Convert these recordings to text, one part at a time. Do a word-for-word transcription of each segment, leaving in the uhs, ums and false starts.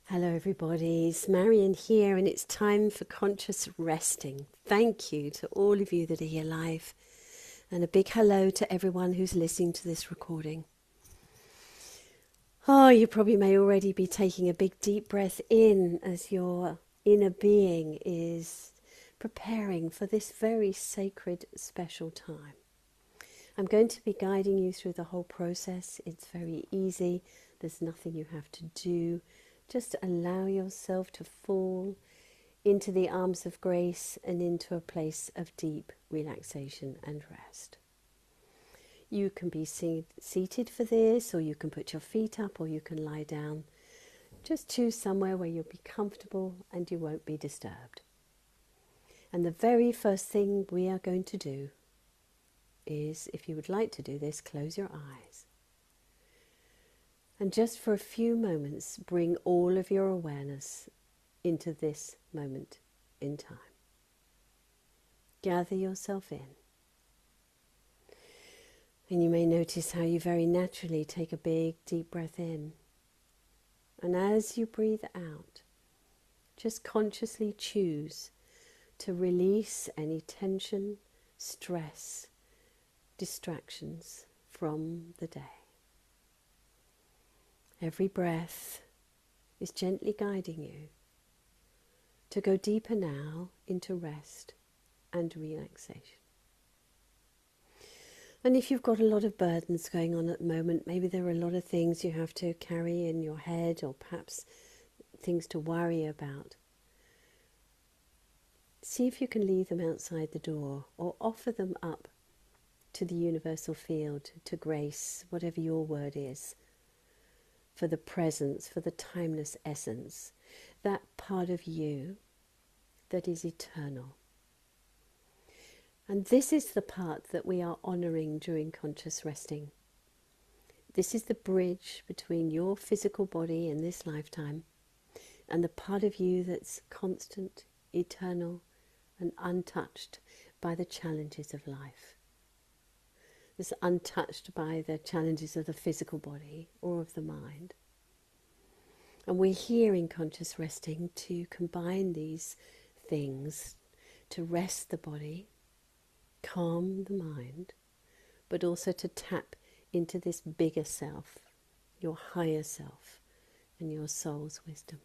Hello, everybody. It's Marion here, and it's time for conscious resting. Thank you to all of you that are here live, and a big hello to everyone who's listening to this recording. Oh, you probably may already be taking a big deep breath in as your inner being is preparing for this very sacred, special time. I'm going to be guiding you through the whole process. It's very easy. There's nothing you have to do. Just allow yourself to fall into the arms of grace and into a place of deep relaxation and rest. You can be seated for this, or you can put your feet up, or you can lie down. Just choose somewhere where you'll be comfortable and you won't be disturbed. And the very first thing we are going to do is, if you would like to do this, close your eyes. And just for a few moments, bring all of your awareness into this moment in time. Gather yourself in. And you may notice how you very naturally take a big, deep breath in. And as you breathe out, just consciously choose to release any tension, stress, distractions from the day. Every breath is gently guiding you to go deeper now into rest and relaxation. And if you've got a lot of burdens going on at the moment, maybe there are a lot of things you have to carry in your head, or perhaps things to worry about. See if you can leave them outside the door, or offer them up to the universal field, to grace, whatever your word is, for the presence, for the timeless essence, that part of you that is eternal. And this is the part that we are honouring during conscious resting. This is the bridge between your physical body in this lifetime and the part of you that's constant, eternal, and untouched by the challenges of life. That's untouched by the challenges of the physical body or of the mind. And we're here in conscious resting to combine these things, to rest the body, calm the mind, but also to tap into this bigger self, your higher self, and your soul's wisdom.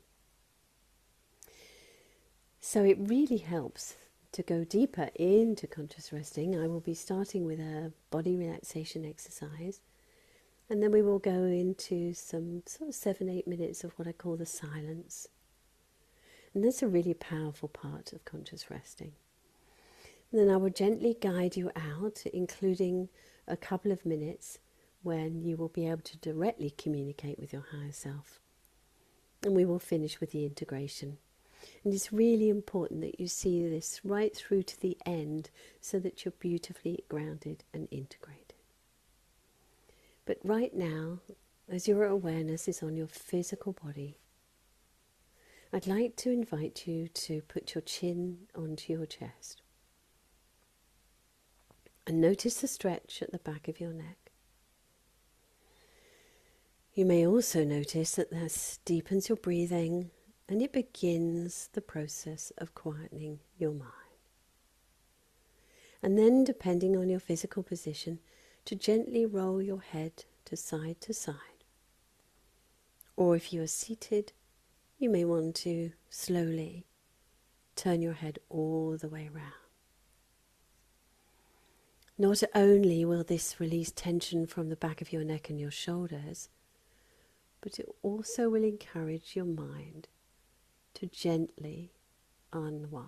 So it really helps to go deeper into conscious resting. I will be starting with a body relaxation exercise, and then we will go into some sort of seven, eight minutes of what I call the silence. And that's a really powerful part of conscious resting. And then I will gently guide you out, including a couple of minutes when you will be able to directly communicate with your higher self. And we will finish with the integration. And it's really important that you see this right through to the end so that you're beautifully grounded and integrated. But right now, as your awareness is on your physical body, I'd like to invite you to put your chin onto your chest. And notice the stretch at the back of your neck. You may also notice that this deepens your breathing, and it begins the process of quietening your mind. And then, depending on your physical position, to gently roll your head to side to side. Or if you are seated, you may want to slowly turn your head all the way round. Not only will this release tension from the back of your neck and your shoulders, but it also will encourage your mind to gently unwind.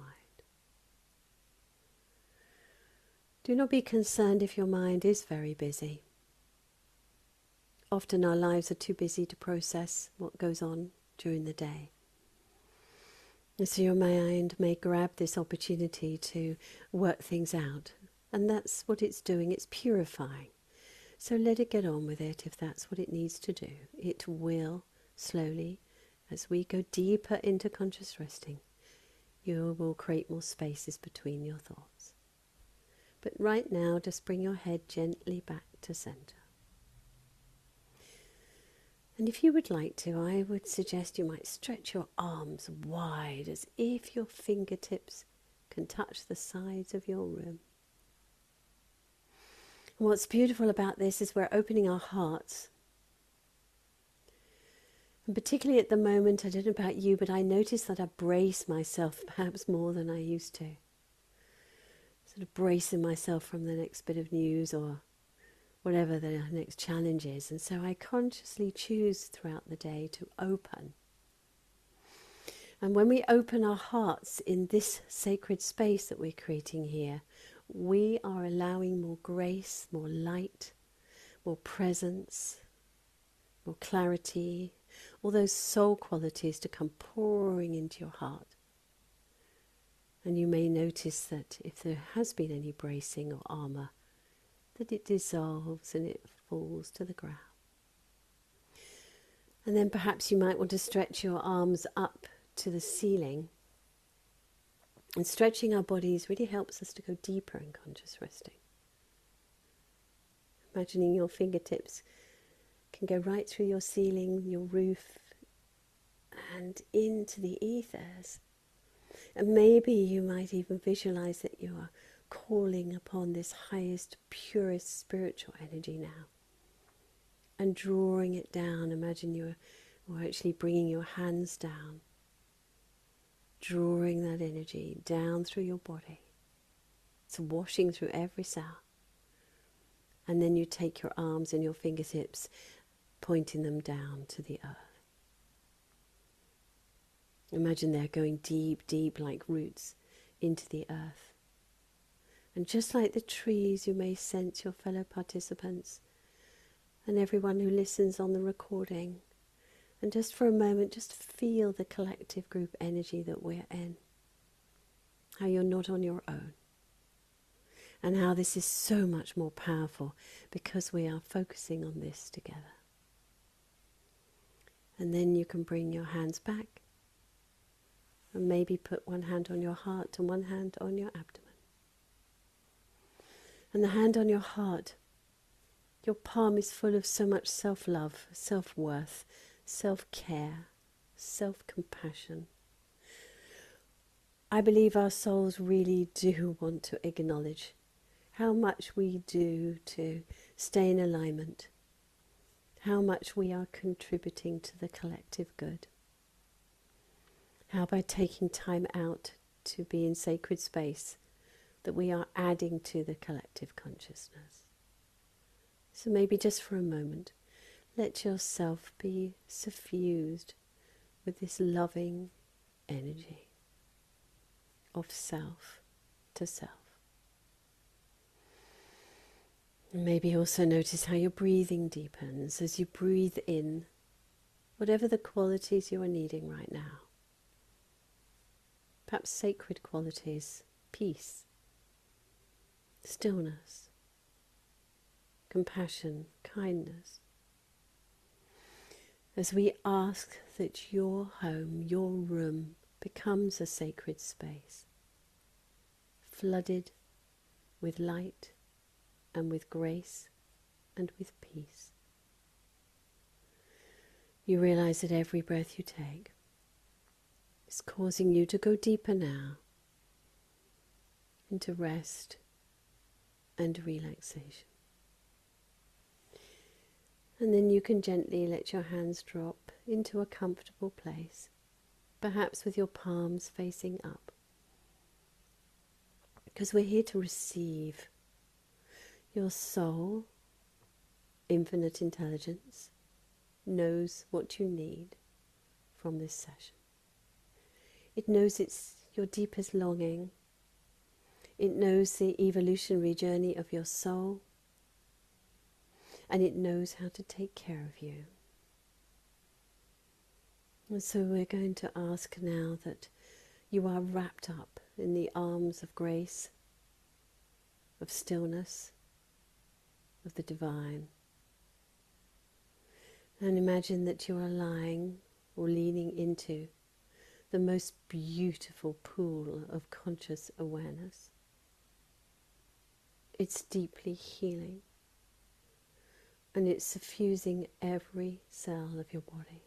Do not be concerned if your mind is very busy. Often our lives are too busy to process what goes on during the day. And so your mind may grab this opportunity to work things out. And that's what it's doing, it's purifying. So let it get on with it if that's what it needs to do. It will slowly, as we go deeper into conscious resting, you will create more spaces between your thoughts. But right now, just bring your head gently back to center. And if you would like to, I would suggest you might stretch your arms wide as if your fingertips can touch the sides of your room. And what's beautiful about this is we're opening our hearts. And particularly at the moment, I don't know about you, but I notice that I brace myself perhaps more than I used to. Sort of bracing myself from the next bit of news or whatever the next challenge is. And so I consciously choose throughout the day to open. And when we open our hearts in this sacred space that we're creating here, we are allowing more grace, more light, more presence, more clarity, all those soul qualities to come pouring into your heart. And you may notice that if there has been any bracing or armour, that it dissolves and it falls to the ground. And then perhaps you might want to stretch your arms up to the ceiling. And stretching our bodies really helps us to go deeper in conscious resting. Imagining your fingertips can go right through your ceiling, your roof, and into the ethers. And maybe you might even visualize that you are calling upon this highest, purest spiritual energy now. And drawing it down. Imagine you are actually bringing your hands down. Drawing that energy down through your body. It's washing through every cell. And then you take your arms and your fingertips, pointing them down to the earth. Imagine they're going deep, deep like roots into the earth. And just like the trees, you may sense your fellow participants and everyone who listens on the recording. And just for a moment, just feel the collective group energy that we're in. How you're not on your own. And how this is so much more powerful because we are focusing on this together. And then you can bring your hands back. And maybe put one hand on your heart and one hand on your abdomen. And the hand on your heart, your palm is full of so much self-love, self-worth, self-care, self-compassion. I believe our souls really do want to acknowledge how much we do to stay in alignment, how much we are contributing to the collective good. How by taking time out to be in sacred space, that we are adding to the collective consciousness. So maybe just for a moment, let yourself be suffused with this loving energy of self to self. And maybe also notice how your breathing deepens as you breathe in whatever the qualities you are needing right now. Perhaps sacred qualities, peace, stillness, compassion, kindness. As we ask that your home, your room, becomes a sacred space, flooded with light and with grace and with peace. You realize that every breath you take is causing you to go deeper now into rest and relaxation. And then you can gently let your hands drop into a comfortable place, perhaps with your palms facing up. Because we're here to receive. Your soul, infinite intelligence, knows what you need from this session. It knows it's your deepest longing. It knows the evolutionary journey of your soul. And it knows how to take care of you. And so we're going to ask now that you are wrapped up in the arms of grace, of stillness, of the divine. And imagine that you are lying or leaning into the most beautiful pool of conscious awareness. It's deeply healing. And it's suffusing every cell of your body.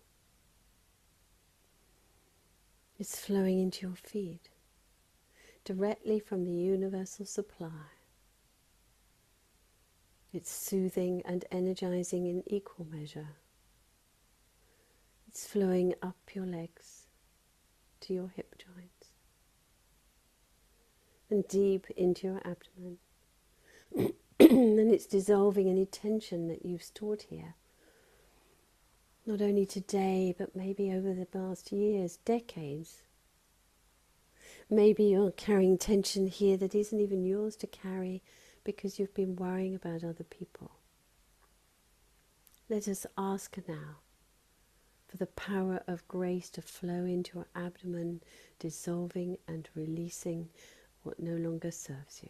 It's flowing into your feet, directly from the universal supply. It's soothing and energizing in equal measure. It's flowing up your legs to your hip joints and deep into your abdomen. And it's dissolving any tension that you've stored here. Not only today, but maybe over the past years, decades. Maybe you're carrying tension here that isn't even yours to carry because you've been worrying about other people. Let us ask now for the power of grace to flow into your abdomen, dissolving and releasing what no longer serves you.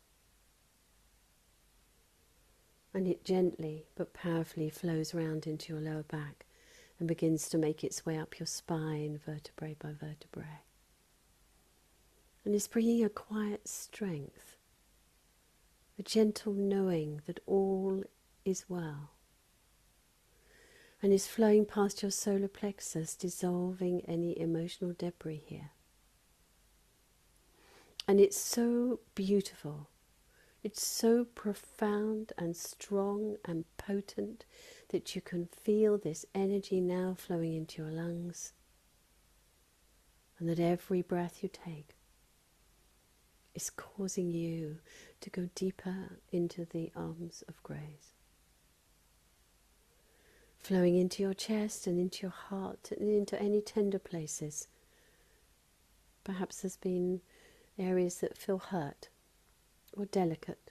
And it gently but powerfully flows round into your lower back and begins to make its way up your spine, vertebrae by vertebrae. And it's bringing a quiet strength, a gentle knowing that all is well. And is flowing past your solar plexus, dissolving any emotional debris here. And it's so beautiful. It's so profound and strong and potent that you can feel this energy now flowing into your lungs, and that every breath you take is causing you to go deeper into the arms of grace. Flowing into your chest and into your heart and into any tender places. Perhaps there's been areas that feel hurt or delicate.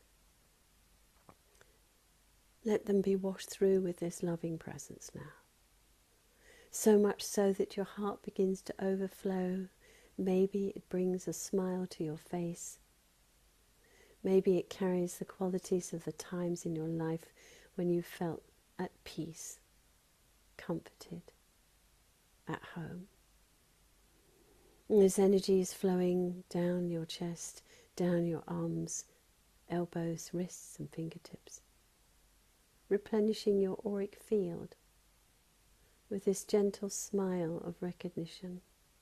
Let them be washed through with this loving presence now. So much so that your heart begins to overflow. Maybe it brings a smile to your face. Maybe it carries the qualities of the times in your life when you felt at peace, comforted, at home. And this energy is flowing down your chest, down your arms, elbows, wrists and fingertips, replenishing your auric field with this gentle smile of recognition.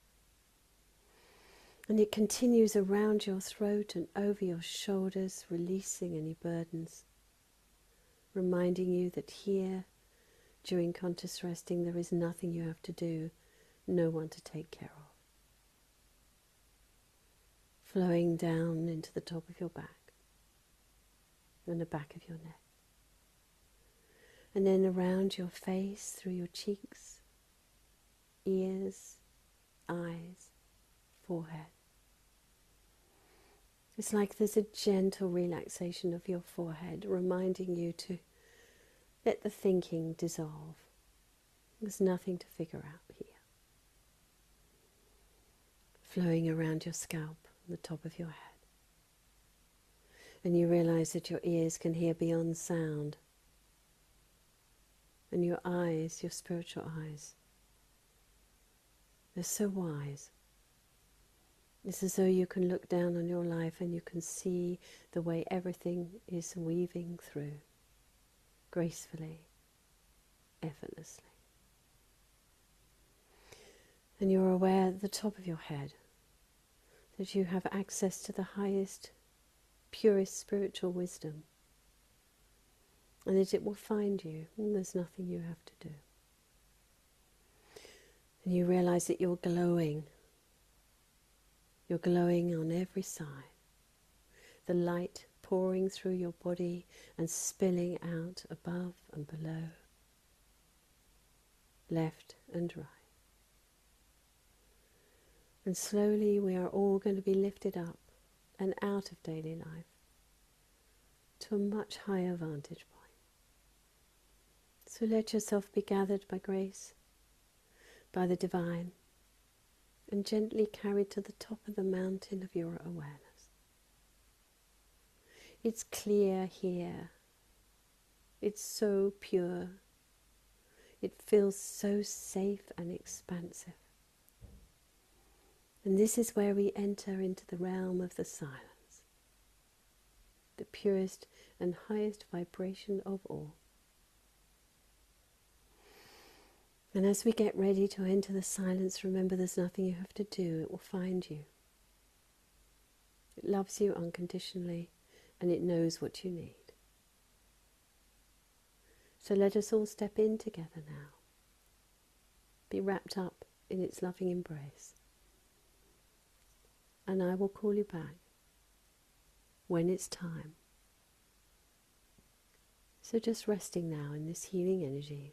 And it continues around your throat and over your shoulders, releasing any burdens, reminding you that here, during conscious resting, there is nothing you have to do, no one to take care of. Flowing down into the top of your back and the back of your neck. And then around your face, through your cheeks, ears, eyes, forehead. It's like there's a gentle relaxation of your forehead, reminding you to let the thinking dissolve. There's nothing to figure out here. Flowing around your scalp, the top of your head. And you realize that your ears can hear beyond sound. And your eyes, your spiritual eyes, they're so wise. It's as though you can look down on your life and you can see the way everything is weaving through, gracefully, effortlessly. And you're aware at the top of your head that you have access to the highest, purest spiritual wisdom, and that it will find you, and there's nothing you have to do. And you realize that you're glowing. You're glowing on every side. The light pouring through your body and spilling out above and below, left and right. And slowly we are all going to be lifted up and out of daily life to a much higher vantage point. So let yourself be gathered by grace, by the divine, and gently carried to the top of the mountain of your awareness. It's clear here. It's so pure. It feels so safe and expansive. And this is where we enter into the realm of the silence, the purest and highest vibration of all. And as we get ready to enter the silence, remember there's nothing you have to do, it will find you. It loves you unconditionally and it knows what you need. So let us all step in together now. Be wrapped up in its loving embrace. And I will call you back when it's time. So just resting now in this healing energy.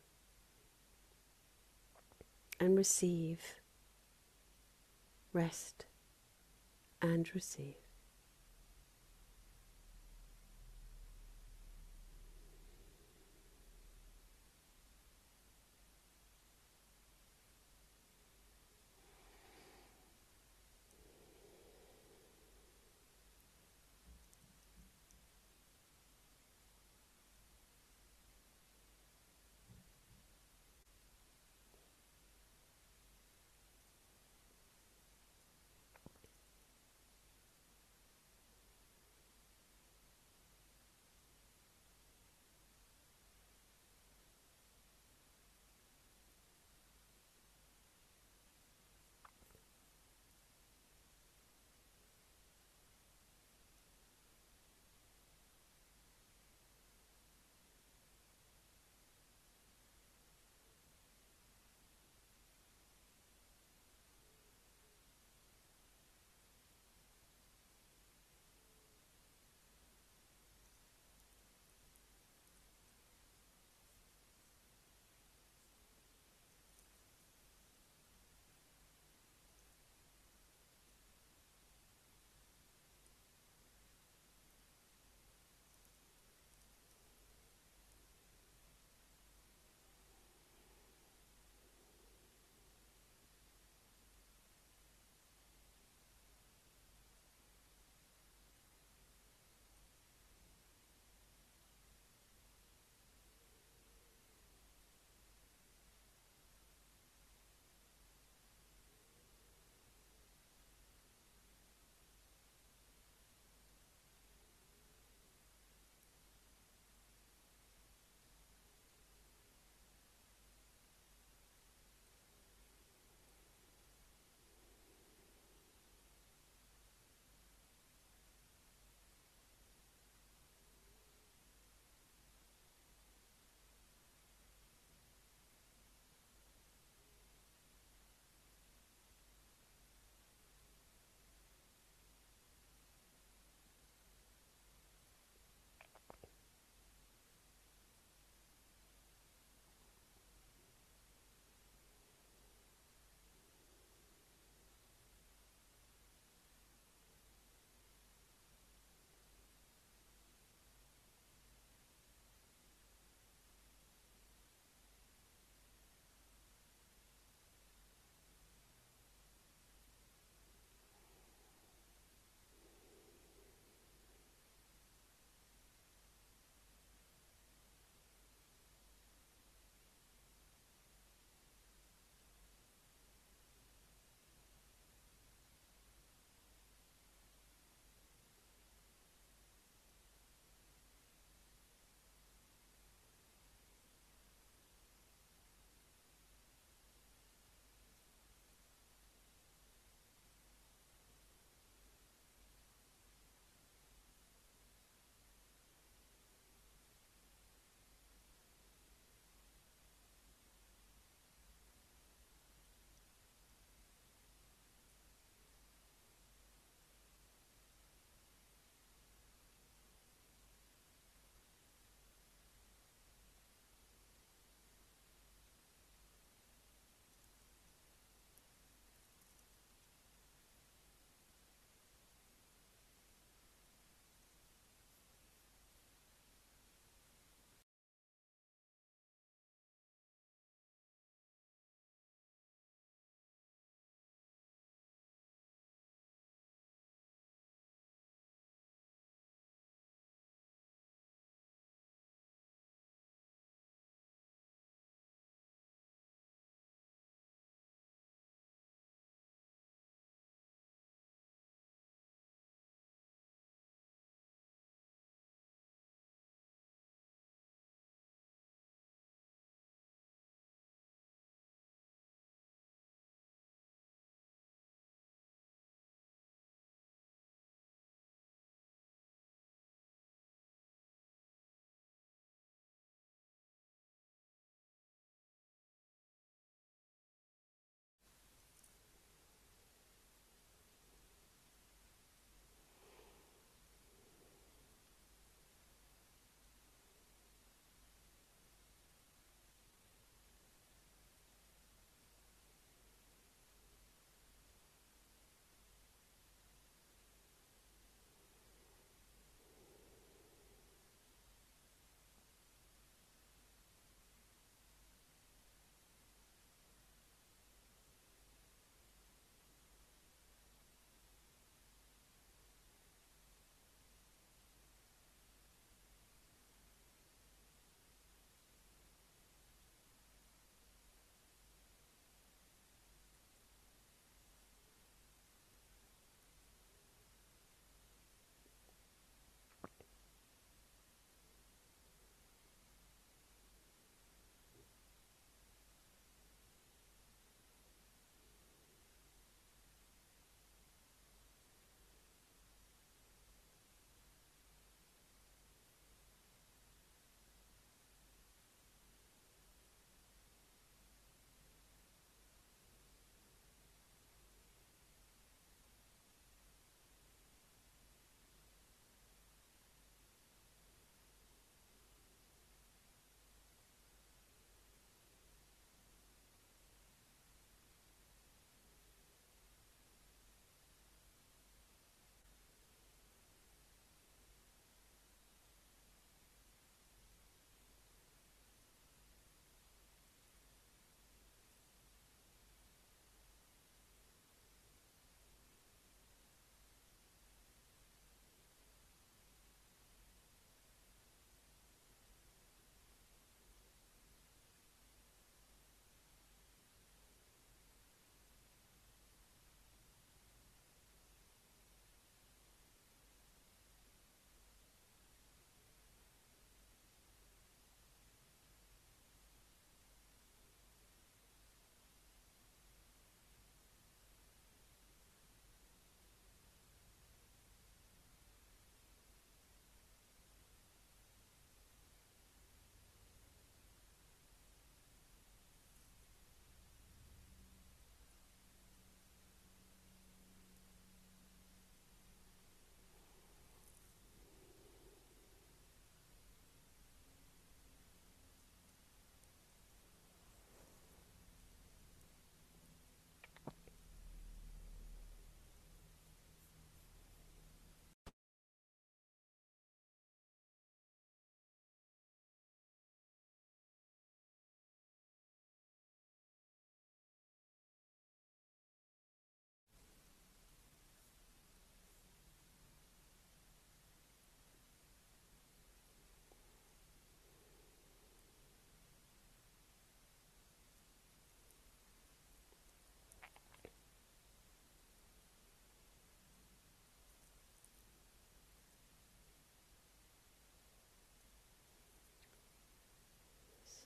And receive, rest and receive.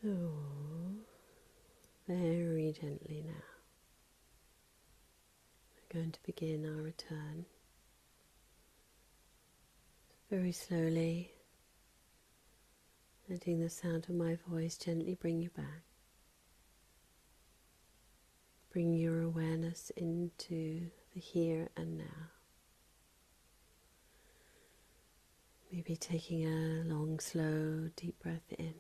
So, very gently now, we're going to begin our return. Very slowly, letting the sound of my voice gently bring you back. Bring your awareness into the here and now. Maybe taking a long, slow, deep breath in.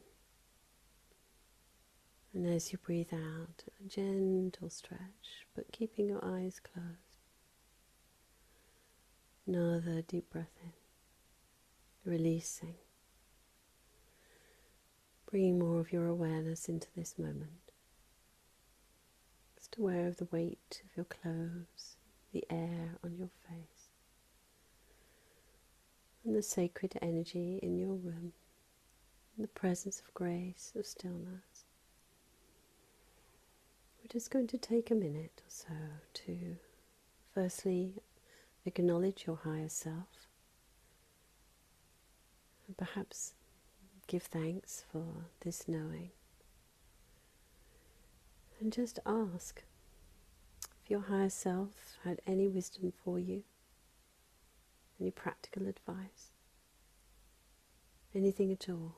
And as you breathe out, a gentle stretch, but keeping your eyes closed. Another deep breath in, releasing. Bringing more of your awareness into this moment. Just aware of the weight of your clothes, the air on your face, and the sacred energy in your room, and the presence of grace, of stillness. We're just going to take a minute or so to firstly acknowledge your higher self, and perhaps give thanks for this knowing. And just ask if your higher self had any wisdom for you, any practical advice, anything at all.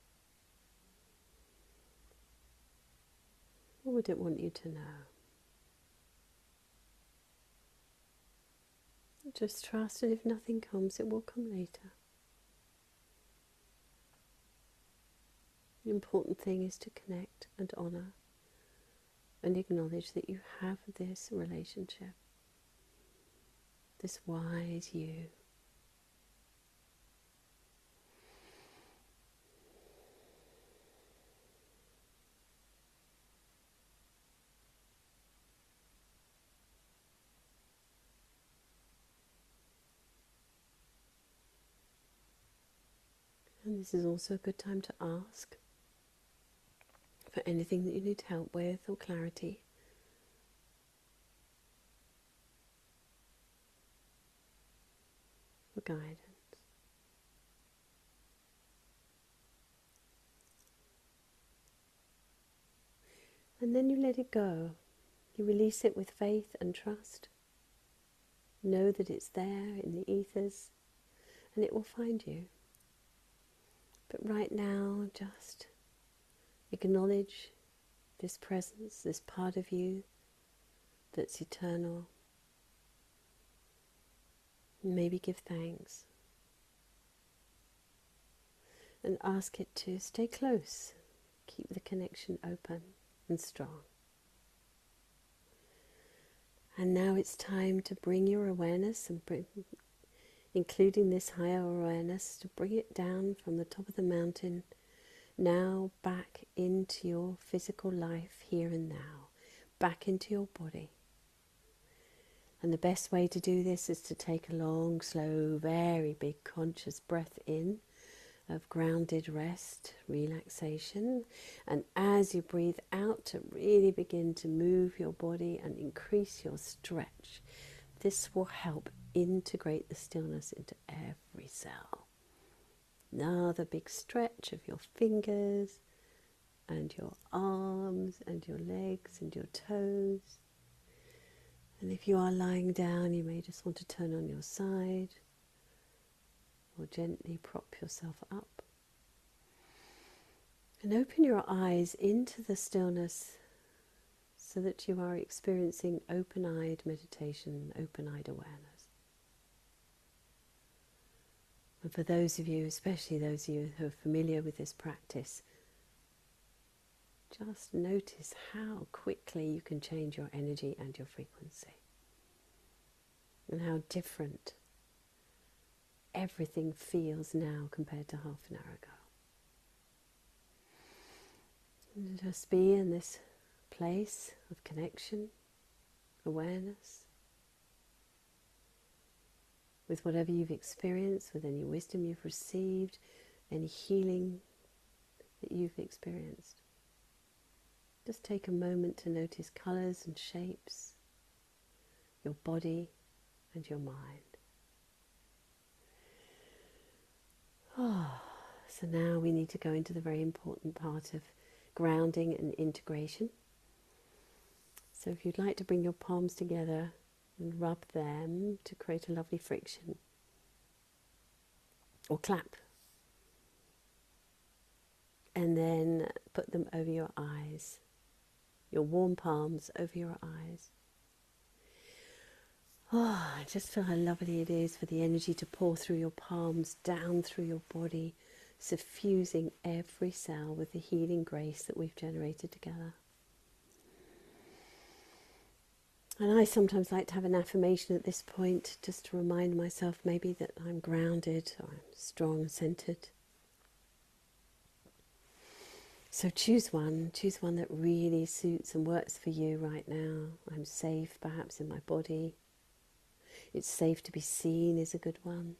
What would it want you to know? Just trust, and if nothing comes, it will come later. The important thing is to connect and honour and acknowledge that you have this relationship, this wise you. And this is also a good time to ask for anything that you need help with or clarity. For guidance. And then you let it go. You release it with faith and trust. Know that it's there in the ethers and it will find you. But right now, just acknowledge this presence, this part of you that's eternal. And maybe give thanks. And ask it to stay close. Keep the connection open and strong. And now it's time to bring your awareness, and bring, including this higher awareness, to bring it down from the top of the mountain, now back into your physical life here and now, back into your body. And the best way to do this is to take a long, slow, very big conscious breath in of grounded rest, relaxation, and as you breathe out, to really begin to move your body and increase your stretch. This will help integrate the stillness into every cell. Another big stretch of your fingers and your arms and your legs and your toes. And if you are lying down, you may just want to turn on your side or gently prop yourself up. And open your eyes into the stillness so that you are experiencing open-eyed meditation, open-eyed awareness. And for those of you, especially those of you who are familiar with this practice, just notice how quickly you can change your energy and your frequency. And how different everything feels now compared to half an hour ago. And just be in this place of connection, awareness, with whatever you've experienced, with any wisdom you've received, any healing that you've experienced. Just take a moment to notice colours and shapes, your body and your mind. Oh, so now we need to go into the very important part of grounding and integration. So if you'd like to bring your palms together and rub them to create a lovely friction, or clap, and then put them over your eyes, your warm palms over your eyes. Oh, just feel how lovely it is for the energy to pour through your palms, down through your body, suffusing every cell with the healing grace that we've generated together. And I sometimes like to have an affirmation at this point, just to remind myself maybe that I'm grounded, or I'm strong and centered. So choose one, choose one that really suits and works for you right now. I'm safe perhaps in my body. It's safe to be seen is a good one.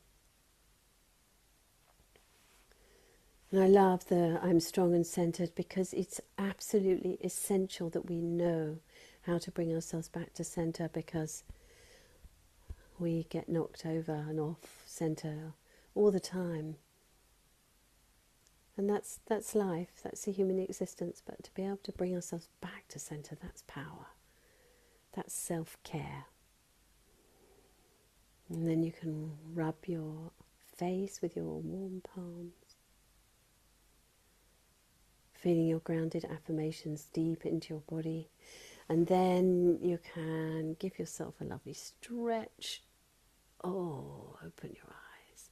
And I love the I'm strong and centered, because it's absolutely essential that we know how to bring ourselves back to center, because we get knocked over and off center all the time. And that's that's life, that's the human existence. But to be able to bring ourselves back to center, that's power. That's self-care. And then you can rub your face with your warm palms, feeling your grounded affirmations deep into your body. And then you can give yourself a lovely stretch. Oh, open your eyes.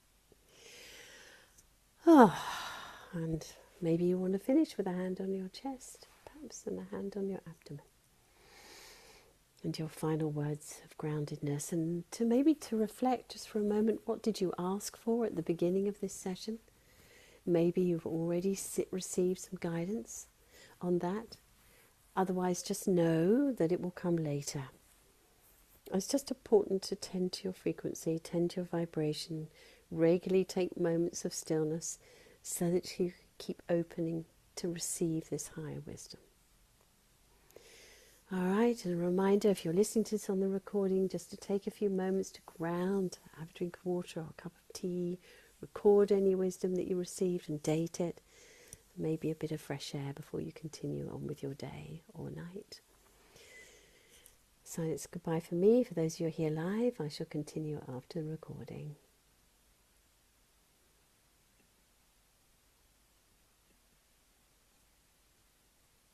Oh, and maybe you want to finish with a hand on your chest, perhaps, and a hand on your abdomen. And your final words of groundedness, and to maybe to reflect just for a moment, what did you ask for at the beginning of this session? Maybe you've already sit, received some guidance on that. Otherwise, just know that it will come later. It's just important to tend to your frequency, tend to your vibration, regularly take moments of stillness so that you keep opening to receive this higher wisdom. All right, and a reminder, if you're listening to this on the recording, just to take a few moments to ground, have a drink of water or a cup of tea, record any wisdom that you received and date it. Maybe a bit of fresh air before you continue on with your day or night. So it's goodbye for me. For those of you who are here live, I shall continue after the recording.